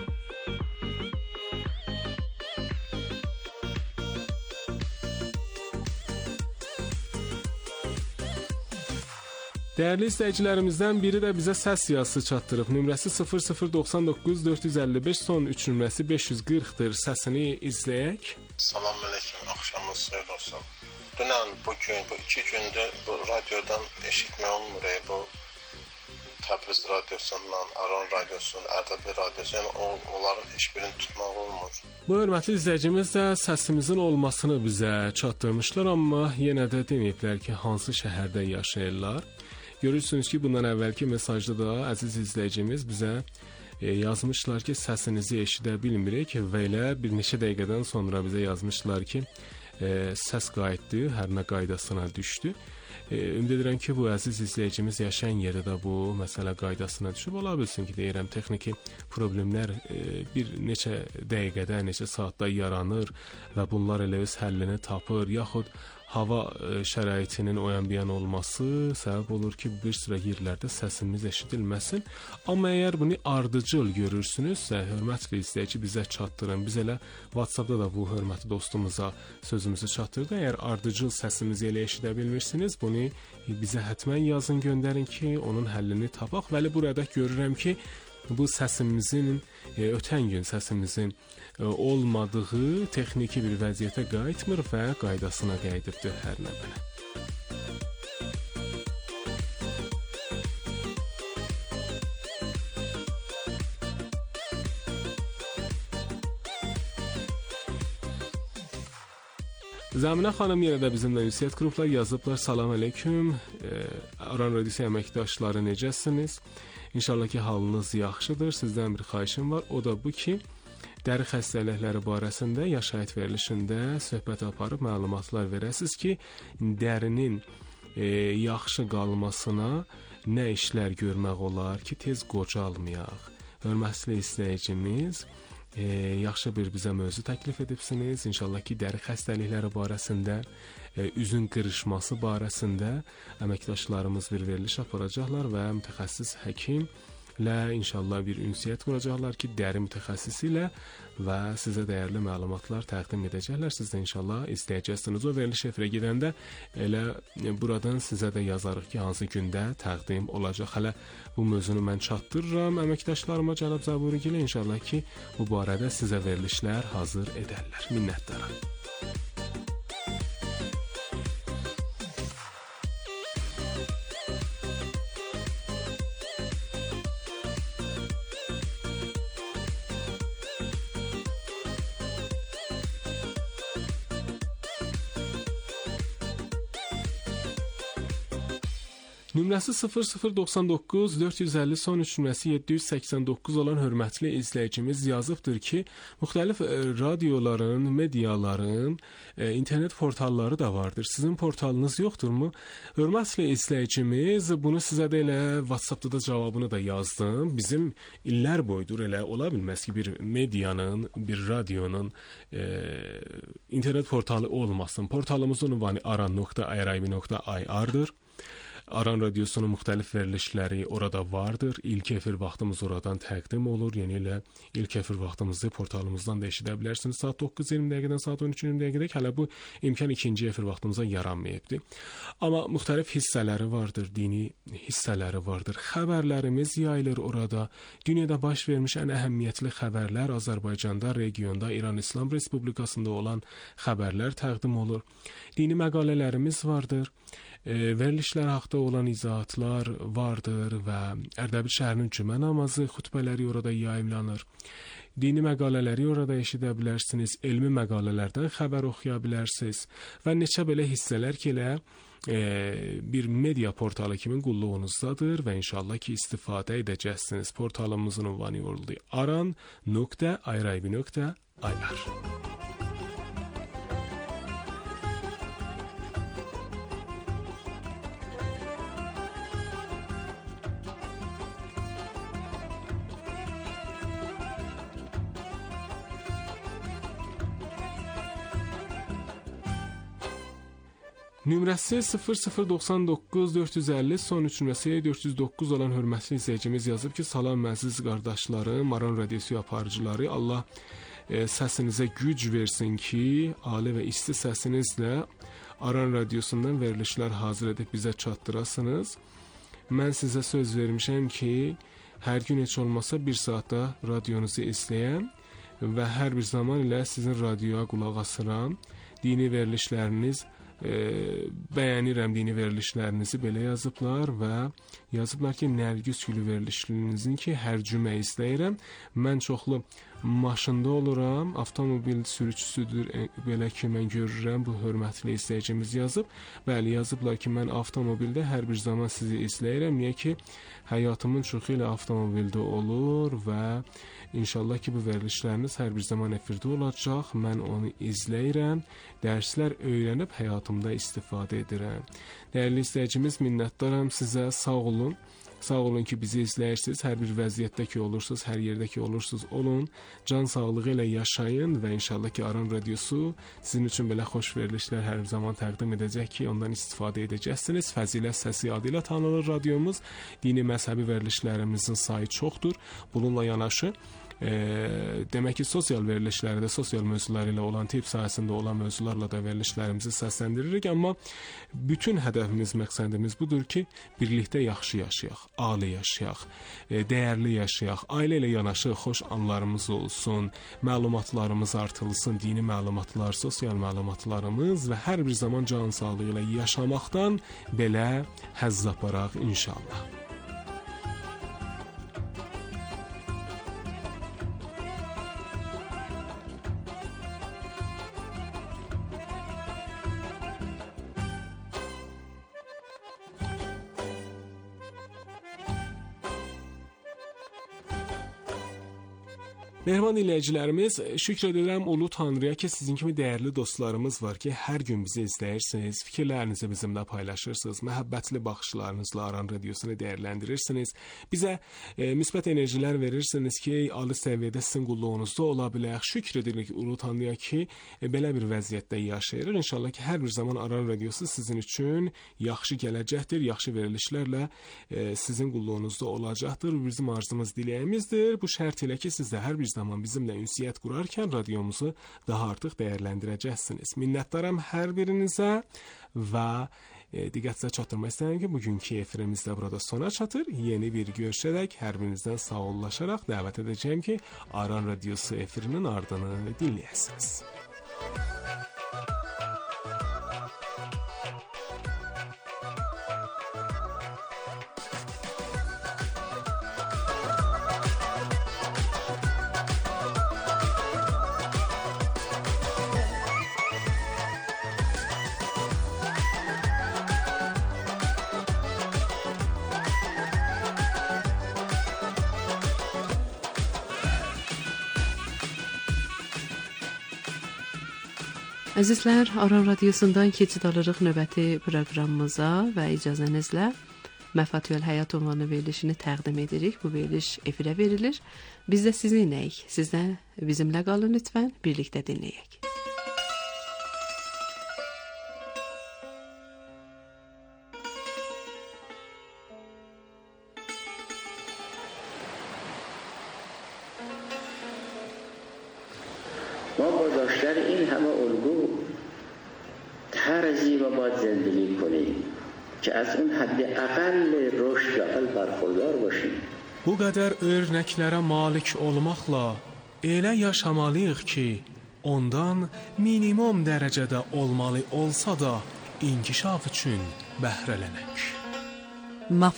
Dəyərli izləyicilərimizdən biri də bizə səs yazısı çatdırıb. Nömrəsi 0099 455, son 3 nömrəsi 540-dır. Səsini izləyək. Salam əleykum, axşamınız xeyir olsun. Dünən, bugün, bu 2 gündür bu radiodan eşitmək olmur. Bu Təbriz radiosundan, Aran radiosundan, Ərdəbil radiosundan, onların heç birini tutmaq olmur. Bu hörmətli izləyicimiz də səsimizin olmasını bizə çatdırmışlar, amma yenə də deməyiblər ki, hansı şəhərdə yaşayırlar. Görürsünüz ki, bundan əvvəlki mesajda da əziz izləyicimiz bizə yazmışlar ki, səsinizi eşidə bilmirik və elə bir neçə dəqiqədən sonra bizə yazmışlar ki, səs qayıtdı, hər nə qaydasına düşdü. Ümid edirəm ki, bu əziz izləyicimiz yaşayan yerdə bu məsələ qaydasına düşüb. Ola bilsin ki, deyirəm, texniki problemlər bir neçə dəqiqədə, neçə saatda yaranır və bunlar elə öz həllini tapır, yaxud hava şəraitinin oyan-biyan olması səbəb olur ki, bir sıra yerlərdə səsimiz eşidilməsin. Amma əgər bunu ardıcıl görürsünüzsə, hörmətli izləyici, bizə çatdırın. Biz elə WhatsApp-da da bu hörmətli dostumuza sözümüzü çatdırdı. Əgər ardıcıl səsimizi elə eşidə bilmirsiniz, bunu bizə həttəmən yazın, göndərin ki, onun həllini tapaq. Bəli, burada görürəm ki, bu səsimizin, ötən gün səsimizin olmadığı texniki bir vəziyyətə qayıtmır və qaydasına qayıdıbdır hər nə belə. Zəminə xanım yenə də bizimlə ünsiyyət qruplar yazıblar. Salam aleyküm. Aran Radiosu əməkdaşları necəsiniz? İnşallah ki, halınız yaxşıdır. Sizdən bir xahişim var. O da bu ki, dəri xəstəlikləri barəsində yaşayış verilişində söhbət aparıb məlumatlar verəsiniz ki, dərinin yaxşı qalmasına nə işlər görmək olar ki, tez qocalmayaq. Hörmətli izləyicimiz, yaxşı bir bizə mövzu təklif edibsiniz. İnşallah ki, dəri xəstəlikləri barəsində, üzün qırışması barəsində əməkdaşlarımız bir veriliş aparacaqlar və mütəxəssis həkimlə inşallah bir ünsiyyət quracaqlar ki, dəri mütəxəssisi ilə və sizə dəyərli məlumatlar təqdim edəcəklər. Siz də inşallah istəyəcəksiniz. O veriliş efirə gedəndə elə buradan sizə də yazarıq ki, hansı gündə təqdim olacaq. Hələ bu mövzunu mən çatdırıram əməkdaşlarıma, cənab Zaburigilə. İnşallah ki, bu barədə sizə verilişlər hazır edərlər. Minnətdaram. Nömrəsi 0099 450 son 3 nömrəsi 789 olan hörmətli izləyicimiz yazıbdır ki, müxtəlif radioların, mediaların internet portalları da vardır. Sizin portalınız yoxdurmu? Hörmətli izləyicimiz, bunu sizə də elə WhatsApp-da da cavabını da yazdım. Bizim illər boydur elə ola bilməz ki, bir medianın, bir radionun internet portalı olmasın. Portalımızın ünvanı aran.rib.ir-dır. Aran Radiosunun müxtəlif verilişləri orada vardır. İlk efir vaxtımız oradan təqdim olur. Yəni elə ilk efir vaxtımızı portalımızdan da eşidə bilərsiniz. Saat 9:20 dəqiqədən saat 13:20 dəqiqədək. Hələ bu imkan ikinci efir vaxtımıza yaranmayıbdır. Amma müxtəlif hissələri vardır, dini hissələri vardır. Xəbərlərimiz yayılır orada. Dünyada baş vermiş ən əhəmiyyətli xəbərlər, Azərbaycanda, regionda, İran İslam Respublikasında olan xəbərlər təqdim olur. Dini məqalələrimiz vardır. Verilişlər haqda olan izahatlar vardır və Ərdəbil şəhərinin cümə namazı xutbələri orada yayımlanır. Dini məqalələri orada eşidə bilərsiniz, elmi məqalələrdən xəbər oxuya bilərsiniz və neçə belə hissələr ki, elə bir media portalı kimi qulluğunuzdadır və inşallah ki istifadə edəcəksiniz. Portalımızın ünvanı oldu aran.irib.ir. Nömrəsi 0099 450 son 3 nömrəsi 409 olan hörmətli izləyicimiz yazıb ki, salam əziz qardaşlarım, Aran radiosu aparıcıları, Allah səsinizə güc versin ki, ali və isti səsinizlə Aran radiosundan verilişlər hazır edib bizə çatdırasınız. Mən sizə söz vermişəm ki, hər gün heç olmasa bir saatda radionuzu izləyəm və hər bir zaman ilə sizin radioya qulaq asıram. Dini verilişləriniz bəyənirəm, dini verilişlərinizi belə yazıblar və yazıblar ki, Nərgiz gülü verilişinizin ki, hər cümə izləyirəm. Mən çoxlu maşında oluram, avtomobil sürücüsüdür, belə ki, mən görürəm, bu hörmətli izləyicimiz yazıb. Bəli, yazıblar ki, mən avtomobildə hər bir zaman sizi izləyirəm, niyə ki, həyatımın çoxu ilə avtomobildə olur və İnşallah ki, bu verilişləriniz hər bir zaman efirdə olacaq. Mən onu izləyirəm, dərslər öyrənib həyatımda istifadə edirəm. Dəyərli izləyicimiz, minnətdaram sizə, sağ olun. Sağ olun ki, bizi izləyirsiniz. Hər bir vəziyyətdə ki olursunuz, hər yerdə ki olursunuz, olun. Can sağlığı ilə yaşayın və inşallah ki, Aran radiosu sizin üçün belə xoş verilişlər hər zaman təqdim edəcək ki, ondan istifadə edəcəksiniz. Fəzilət səsi adı ilə tanınır radiomuz. Dini məzhəbi verilişlərimizin sayı çoxdur. Bununla yanaşı, demək ki, sosial verilişlərdə, sosial mövzular ilə olan, tibb sahəsində olan mövzularla da verilişlərimizi səsləndiririk. Amma bütün hədəfimiz, məqsədimiz budur ki, birlikdə yaxşı yaşayaq, ali yaşayaq, dəyərli yaşayaq, ailə ilə yanaşı xoş anlarımız olsun, məlumatlarımız artılsın, dini məlumatlar, sosial məlumatlarımız və hər bir zaman can sağlığı ilə yaşamaqdan belə həzz aparaq inşallah. Mehriban dinləyicilərimiz, şükür edirəm Ulu Tanrıya ki, sizin kimi dəyərli dostlarımız var ki, hər gün bizi izləyirsiniz, fikirlərinizi bizimlə paylaşırsınız, məhəbbətli baxışlarınızla Aran radiosunu dəyərləndirirsiniz, bizə müsbət enerjilər verirsiniz ki, ali səviyyədə sizin qulluğunuzda ola bilək. Şükür edirik Ulu Tanrıya ki, belə bir vəziyyətdə yaşayırıq. İnşallah ki, hər bir zaman Aran radiosu sizin üçün yaxşı gələcəkdir, yaxşı verilişlərlə sizin qulluğunuzda olacaqdır. Bizim arzumuz, diləyimizdir. Bu şərt ilə ki, siz də hər bir zaman bizimlə ünsiyyət qurarkən radiomuzu daha artıq dəyərləndirəcəksiniz. Minnətdaram hər birinizə və diqqətinizə çatdırmaq istəyirəm ki, bugünkü efirimiz də burada sona çatır. Yeni bir görüşərək hər birinizdən sağollaşaraq dəvət edəcəyim ki, Aran radiosu efirinin ardını dinləyəsiniz. Əzizlər, Aran radiosundan keçid alırıq növbəti proqramımıza və icazənizlə Məfatihül Həyat ünvanı verilişini təqdim edirik. Bu veriliş efirə verilir. Biz də sizinləyik. Siz də bizimlə qalın lütfən, birlikdə dinləyək. ما با داشتن این همه الگو طرزی و باید زندگی کنیم که از اون حد اقل رشد و اقل برخوردار باشیم. Bu qədər örnəklərə malik olmaqla elə yaşamalıyıq ki, ondan minimum dərəcədə olmalı olsa da inkişaf üçün bəhrələnək.